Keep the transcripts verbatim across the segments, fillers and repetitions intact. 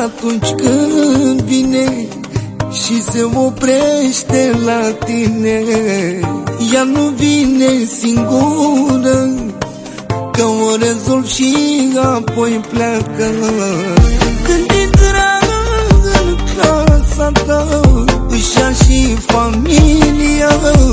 atunci când vine și se oprește la tine. Ea nu vine singură, că o rezolv și apoi pleacă. Când intră în casa ta, își ia și familia,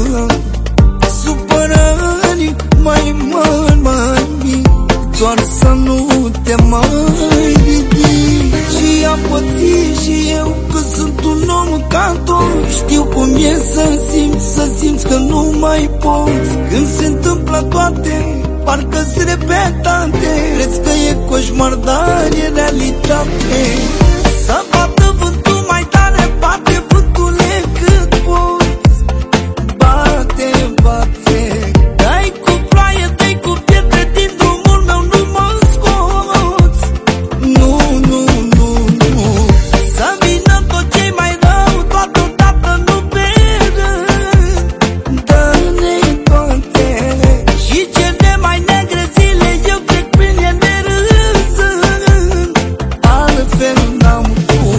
supărări mai mari, mai mici, doar să nu te mai ridici. Și am pățit și eu că sunt un om ca toți. Știu cum e să simți, să simți că nu mai poți. Când se întâmplă toate, parcă-s repetate. Crezi că e coșmar, dar e realitate. Să bată vântul mai tare, bate vântule cât poți. Bate, bate, dai cu ploaie, dai cu pietre, din drumul meu nu mă scoți. Nu, nu, nu, nu. Să vină tot ce-i mai rău, toată nu pe rând. Dă-ne toate și cele mai negre zile, eu trec prin ele râzând. Altfel n-am cum.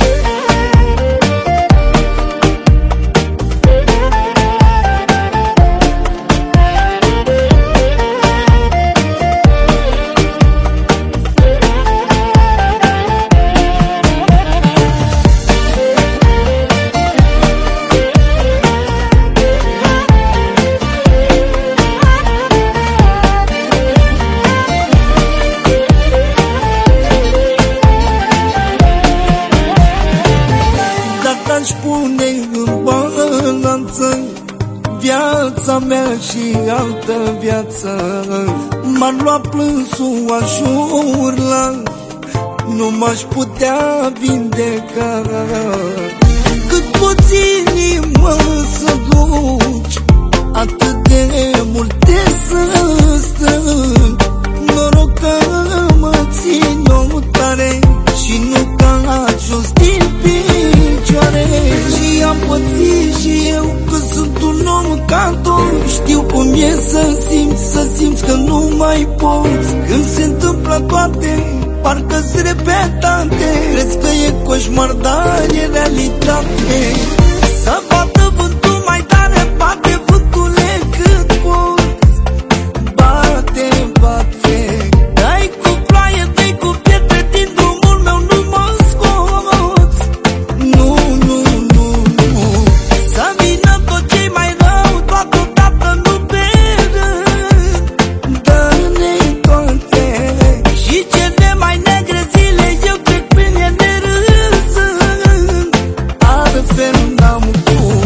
Dacă aș pune în balanță viața mea și altă viață, m-ar lua plânsul, aș urla, nu m-aș putea vindeca. Cât poți inima să duci, atât de multe să strâng. Noroc că mă țin eu tare și nu cac jos din picioare. Și am pățit și eu că sunt un om ca toți. Știu cum e să simți, să simți că nu mai poți. Când se întâmplă toate, parcă-s repetate. Crezi că e coșmar, dar e realitate. Să bată vântul mai tare, bate vântule cât poți. Bate, bate, dai cu ploaie, dai cu pietre, din drumul meu nu mă scoți. Nu, nu, nu, nu. Să vină tot ce-i mai rău, toată nu pe rând. Dă-ne toate și cele mai negre zile, eu trec prin ele râzând. Altfel n-am cum.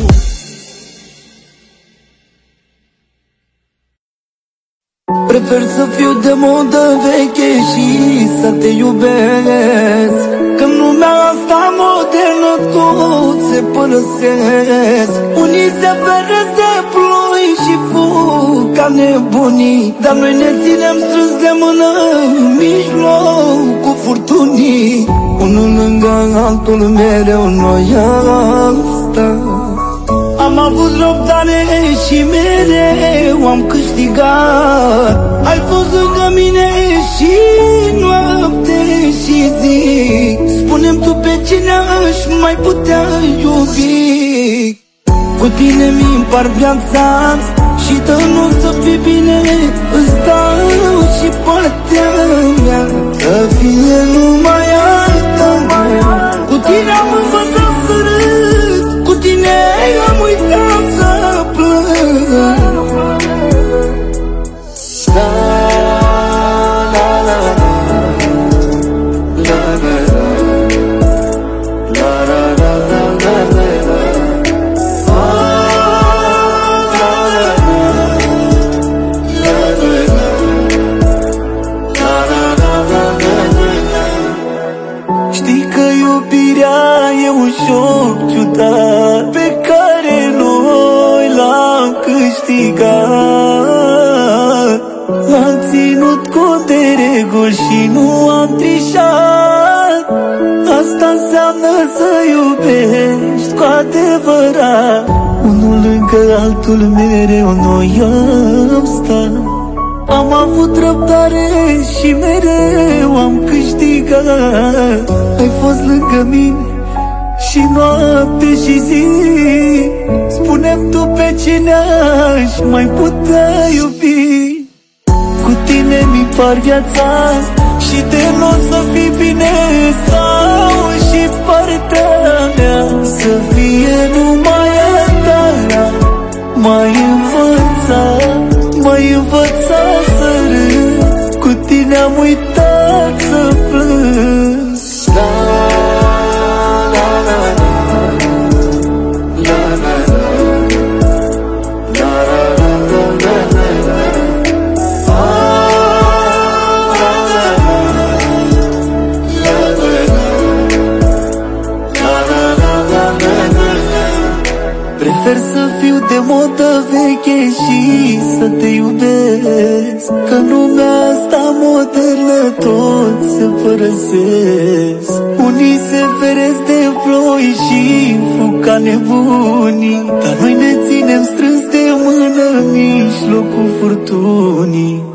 Prefer să fiu de modă veche și să te iubesc, că în lumea asta modernă toți se părăsesc. Unii se feresc de ploi și fug ca nebunii, dar noi ne ținem strâns de mână în mijlocul furtunii. Unul lângă altul mereu noi am stat. Am avut răbdare și mereu am câștigat. Ai fost lângă mine și noapte și zi. Spune-mi tu pe cine aș mai putea iubi. Cu tine mi împar viața și dă nu să fii bine. Îți dau și partea mea, să fie numai a ta. Cu tine am învățat să râd, cu tine am uitat să plâng. La la la la la la la la la. Știi că iubirea e un joc ciudat pe care noi l-am câștigat. Am ținut cont de reguli și nu am trișat. Asta înseamnă să iubești cu adevărat. Unul lângă altul mereu noi am stat. Am avut răbdare și mereu am câștigat. Ai fost lângă mine și noapte și zi. Spune-mi tu pe cine aș mai putea iubi. Cu tine mi par viața și de n-o să fii bine. Stau și partea mea să fie numai a ta. M-ai învățat, m-ai învățat să râd. Cu tine am uitat să plâng. La, la, la, la. La, la, la. La, la, la, la, la, la. Ah, la, la, la. La, la, la. La, la, la, la, la, la. Prefer să fiu de modă veche și să te iubesc, că în lumea asta modernă toți se părăsesc. Unii se feresc de ploi și fug ca nebunii, dar noi ne ținem strâns de mână în mijlocul furtunii.